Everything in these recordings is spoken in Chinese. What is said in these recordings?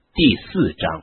第4章。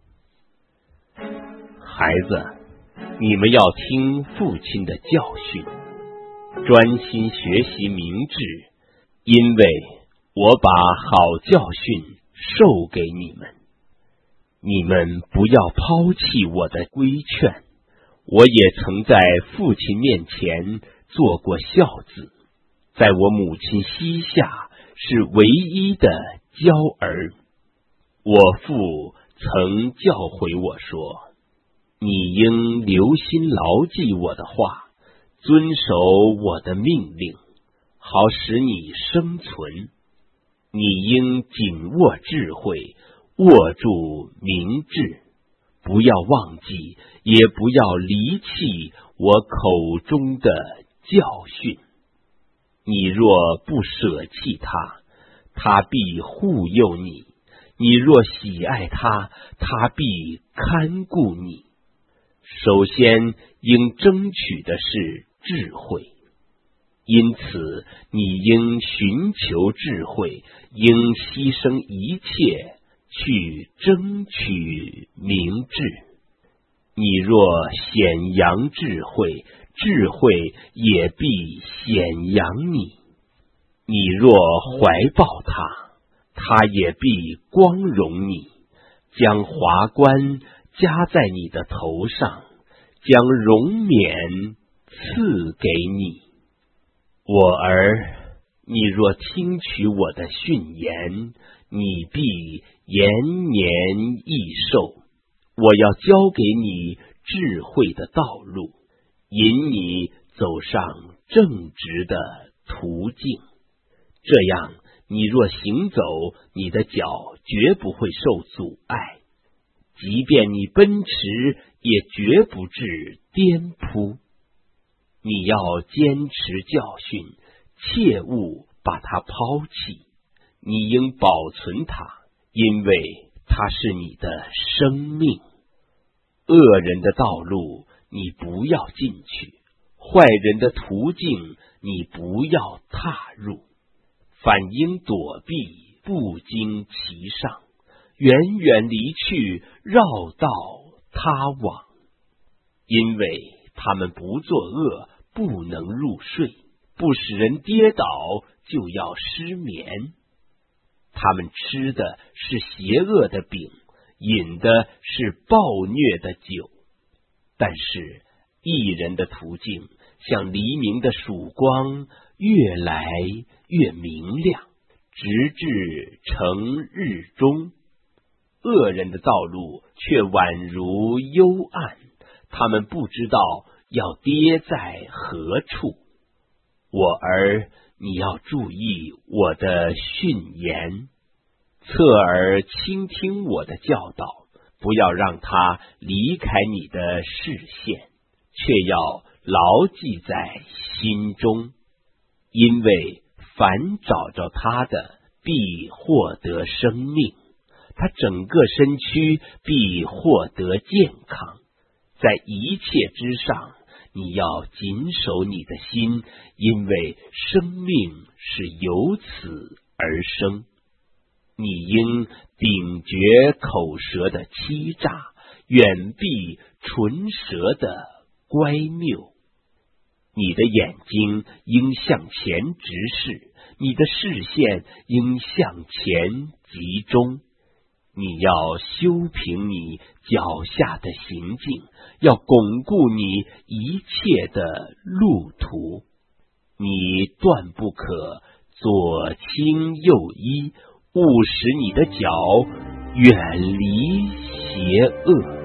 孩子，你们要听父亲的教训，专心学习明智，因为我把好教训授给你们。你们不要抛弃我的规劝，我也曾在父亲面前做过孝子，在我母亲膝下是唯一的娇儿。我父曾教诲我说，你应留心牢记我的话，遵守我的命令，好使你生存。你应紧握智慧，握住明智，不要忘记，也不要离弃我口中的教训。你若不舍弃它，它必护佑你；你若喜爱它，它必看顾你。首先应争取的是智慧，因此你应寻求智慧，应牺牲一切去争取明智。你若显扬智慧，智慧也必显扬你；你若怀抱它，它也必光荣你，将华冠加在你的头上，将荣冕赐给你。我儿，你若听取我的训言，你必延年益寿。我要教给你智慧的道路，引你走上正直的途径。这样，你若行走，你的脚绝不会受阻碍，即便你奔驰，也绝不致颠扑。你要坚持教训，切勿把它抛弃。你应保存它，因为它是你的生命。恶人的道路你不要进去，坏人的途径你不要踏入，反应躲避，不经其上，远远离去，绕道他往。因为他们不作恶，不能入睡，不使人跌倒，就要失眠。他们吃的是邪恶的饼，饮的是暴虐的酒。但是义人的途径像黎明的曙光，越来越明亮，直至成日中。恶人的道路却宛如幽暗，他们不知道要跌在何处。我儿，你要注意我的训言，侧耳倾听我的教导，不要让它离开你的视线，却要牢记在心中。因为凡找着他的，必获得生命，他整个身躯必获得健康。在一切之上，你要谨守你的心，因为生命是由此而生。你应顶绝口舌的欺诈，远避唇舌的乖谬。你的眼睛应向前直视，你的视线应向前集中。你要修平你脚下的行径，要巩固你一切的路途。你断不可左倾右依，勿使你的脚远离邪恶。